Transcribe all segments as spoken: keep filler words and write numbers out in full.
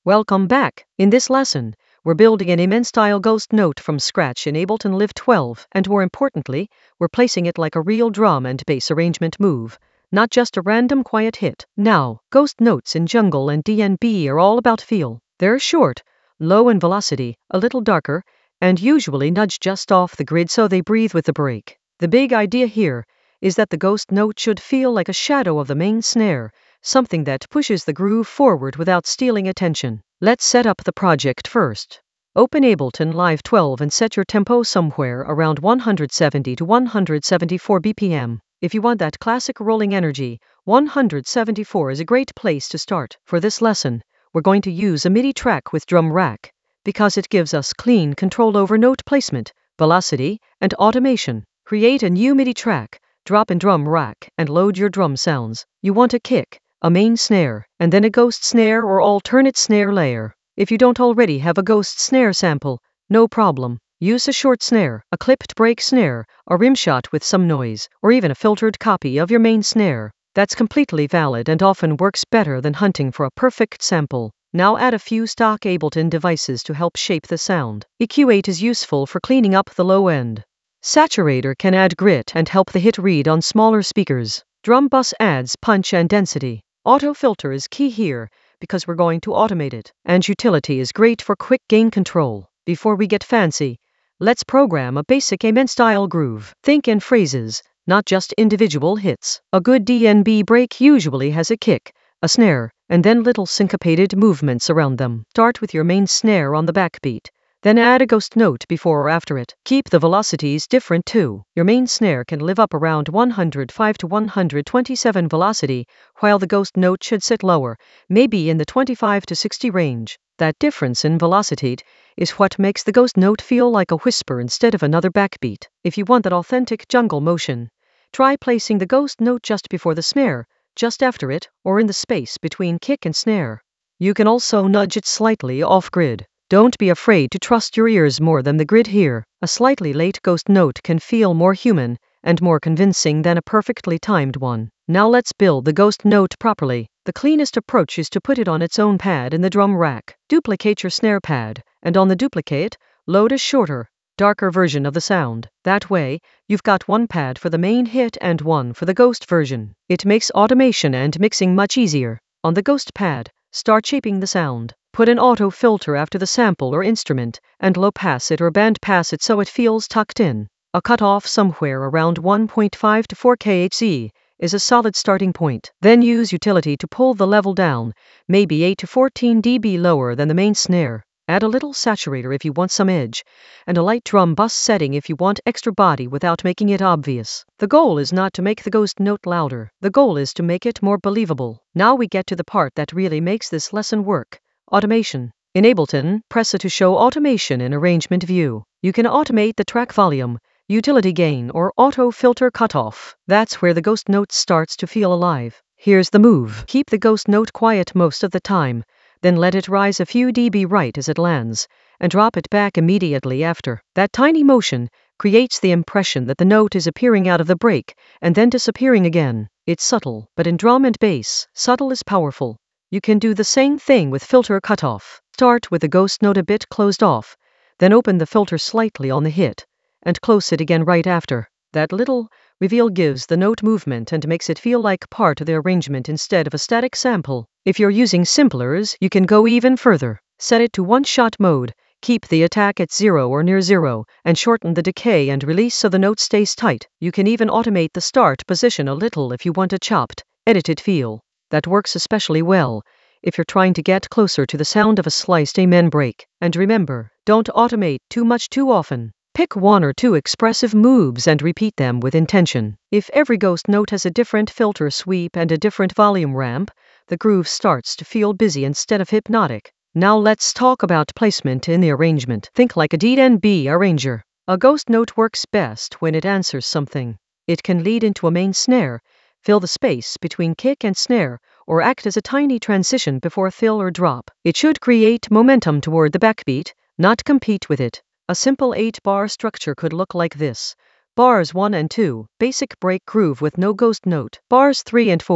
Welcome back. In this lesson, we're building an Amen-style ghost note from scratch in Ableton Live twelve, and more importantly, we're placing it like a real drum and bass arrangement move, not just a random quiet hit. Now, ghost notes in Jungle and D N B are all about feel. They're short, low in velocity, a little darker, and usually nudge just off the grid so they breathe with the break. The big idea here is that the ghost note should feel like a shadow of the main snare, something that pushes the groove forward without stealing attention. Let's set up the project first. Open Ableton Live twelve and set your tempo somewhere around one hundred seventy to one hundred seventy-four B P M. If you want that classic rolling energy, one hundred seventy-four is a great place to start. For this lesson, we're going to use a MIDI track with drum rack, because it gives us clean control over note placement, velocity, and automation. Create a new MIDI track, drop in drum rack, and load your drum sounds. You want a kick, a main snare, and then a ghost snare or alternate snare layer. If you don't already have a ghost snare sample, no problem. Use a short snare, a clipped break snare, a rimshot with some noise, or even a filtered copy of your main snare. That's completely valid and often works better than hunting for a perfect sample. Now add a few stock Ableton devices to help shape the sound. E Q eight is useful for cleaning up the low end. Saturator can add grit and help the hit read on smaller speakers. Drum bus adds punch and density. Auto filter is key here, because we're going to automate it. And utility is great for quick gain control. Before we get fancy, let's program a basic Amen-style groove. Think in phrases, not just individual hits. A good D N B break usually has a kick, a snare, and then little syncopated movements around them. Start with your main snare on the backbeat. Then add a ghost note before or after it. Keep the velocities different too. Your main snare can live up around one hundred five to one hundred twenty-seven velocity, while the ghost note should sit lower, maybe in the twenty-five to sixty range. That difference in velocity is what makes the ghost note feel like a whisper instead of another backbeat. If you want that authentic jungle motion, try placing the ghost note just before the snare, just after it, or in the space between kick and snare. You can also nudge it slightly off-grid. Don't be afraid to trust your ears more than the grid here. A slightly late ghost note can feel more human and more convincing than a perfectly timed one. Now let's build the ghost note properly. The cleanest approach is to put it on its own pad in the drum rack. Duplicate your snare pad, and on the duplicate, load a shorter, darker version of the sound. That way, you've got one pad for the main hit and one for the ghost version. It makes automation and mixing much easier. On the ghost pad, start shaping the sound. Put an auto filter after the sample or instrument, and low pass it or band pass it so it feels tucked in. A cutoff somewhere around one point five to four kilohertz is a solid starting point. Then use utility to pull the level down, maybe eight to fourteen decibels lower than the main snare. Add a little saturator if you want some edge, and a light drum bus setting if you want extra body without making it obvious. The goal is not to make the ghost note louder. The goal is to make it more believable. Now we get to the part that really makes this lesson work. Automation. In Ableton, press A to show automation in arrangement view. You can automate the track volume, utility gain, or auto filter cutoff. That's where the ghost note starts to feel alive. Here's the move. Keep the ghost note quiet most of the time, then let it rise a few decibels right as it lands, and drop it back immediately after. That tiny motion creates the impression that the note is appearing out of the break, and then disappearing again. It's subtle, but in drum and bass, subtle is powerful. You can do the same thing with filter cutoff. Start with the ghost note a bit closed off, then open the filter slightly on the hit, and close it again right after. That little reveal gives the note movement and makes it feel like part of the arrangement instead of a static sample. If you're using simplers, you can go even further. Set it to one-shot mode, keep the attack at zero or near zero, and shorten the decay and release so the note stays tight. You can even automate the start position a little if you want a chopped, edited feel. That works especially well if you're trying to get closer to the sound of a sliced Amen break. And remember, don't automate too much too often. Pick one or two expressive moves and repeat them with intention. If every ghost note has a different filter sweep and a different volume ramp, the groove starts to feel busy instead of hypnotic. Now let's talk about placement in the arrangement. Think like a D N B arranger. A ghost note works best when it answers something. It can lead into a main snare, fill the space between kick and snare, or act as a tiny transition before fill or drop. It should create momentum toward the backbeat, not compete with it. A simple eight-bar structure could look like this. Bars one and two, basic break groove with no ghost note. Bars three and four,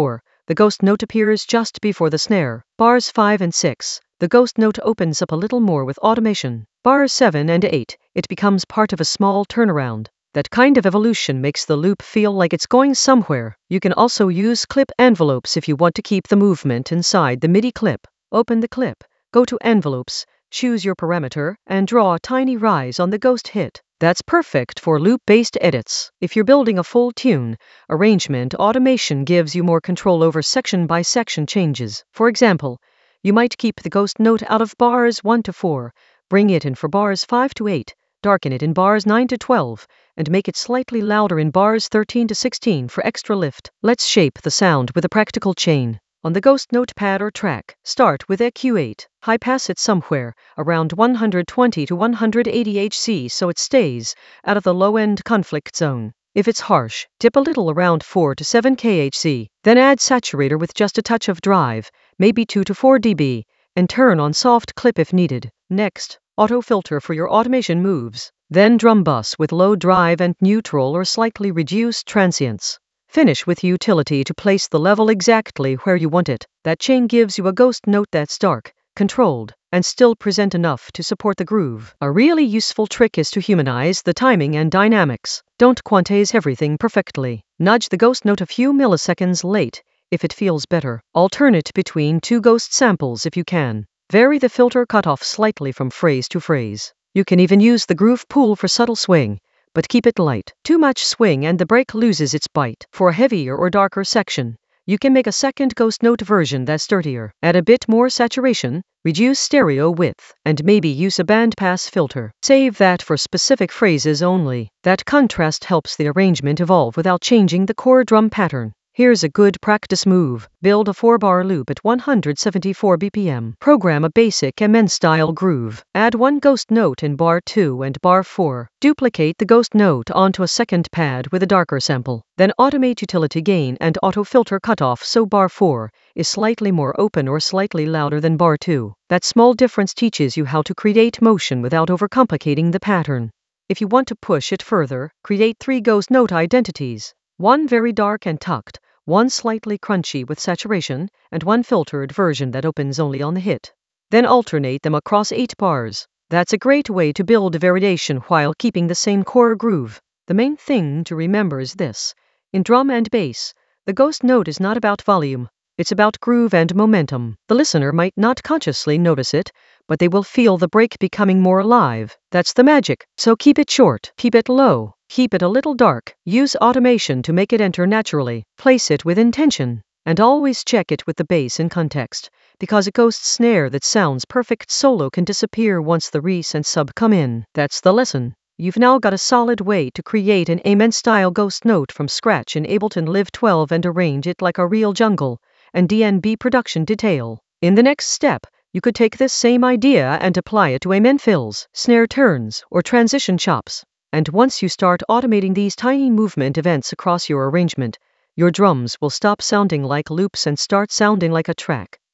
the ghost note appears just before the snare. Bars five and six, the ghost note opens up a little more with automation. Bars seven and eight, it becomes part of a small turnaround. That kind of evolution makes the loop feel like it's going somewhere. You can also use clip envelopes if you want to keep the movement inside the MIDI clip. Open the clip, go to Envelopes, choose your parameter, and draw a tiny rise on the ghost hit. That's perfect for loop-based edits. If you're building a full tune, arrangement automation gives you more control over section-by-section changes. For example, you might keep the ghost note out of bars one to four, bring it in for bars five to eight, darken it in bars nine to twelve, and make it slightly louder in bars thirteen to sixteen for extra lift. Let's shape the sound with a practical chain. On the ghost note pad or track, start with E Q eight, high pass it somewhere around one hundred twenty to one hundred eighty hertz so it stays out of the low-end conflict zone. If it's harsh, dip a little around four to seven kilohertz, then add saturator with just a touch of drive, maybe two to four decibels, and turn on soft clip if needed. Next, auto filter for your automation moves, then drum bus with low drive and neutral or slightly reduced transients. Finish with utility to place the level exactly where you want it. That chain gives you a ghost note that's dark, controlled, and still present enough to support the groove. A really useful trick is to humanize the timing and dynamics. Don't quantize everything perfectly. Nudge the ghost note a few milliseconds late if it feels better. Alternate between two ghost samples if you can. Vary the filter cutoff slightly from phrase to phrase. You can even use the groove pool for subtle swing, but keep it light. Too much swing and the break loses its bite. For a heavier or darker section, you can make a second ghost note version that's sturdier. Add a bit more saturation, reduce stereo width, and maybe use a bandpass filter. Save that for specific phrases only. That contrast helps the arrangement evolve without changing the core drum pattern. Here's a good practice move. Build a four-bar loop at one hundred seventy-four B P M. Program a basic M N-style groove. Add one ghost note in bar two and bar four. Duplicate the ghost note onto a second pad with a darker sample. Then automate utility gain and auto-filter cutoff so bar four is slightly more open or slightly louder than bar two. That small difference teaches you how to create motion without overcomplicating the pattern. If you want to push it further, create three ghost note identities. One very dark and tucked, one slightly crunchy with saturation, and one filtered version that opens only on the hit. Then alternate them across eight bars. That's a great way to build variation while keeping the same core groove. The main thing to remember is this. In drum and bass, the ghost note is not about volume. It's about groove and momentum. The listener might not consciously notice it, but they will feel the break becoming more alive. That's the magic. So keep it short, keep it low. Keep it a little dark, use automation to make it enter naturally, place it with intention, and always check it with the bass in context, because a ghost snare that sounds perfect solo can disappear once the res and sub come in. That's the lesson. You've now got a solid way to create an M N-style ghost note from scratch in Ableton Live twelve and arrange it like a real jungle and D N B production detail. In the next step, you could take this same idea and apply it to M N fills, snare turns, or transition chops. And once you start automating these tiny movement events across your arrangement, your drums will stop sounding like loops and start sounding like a track.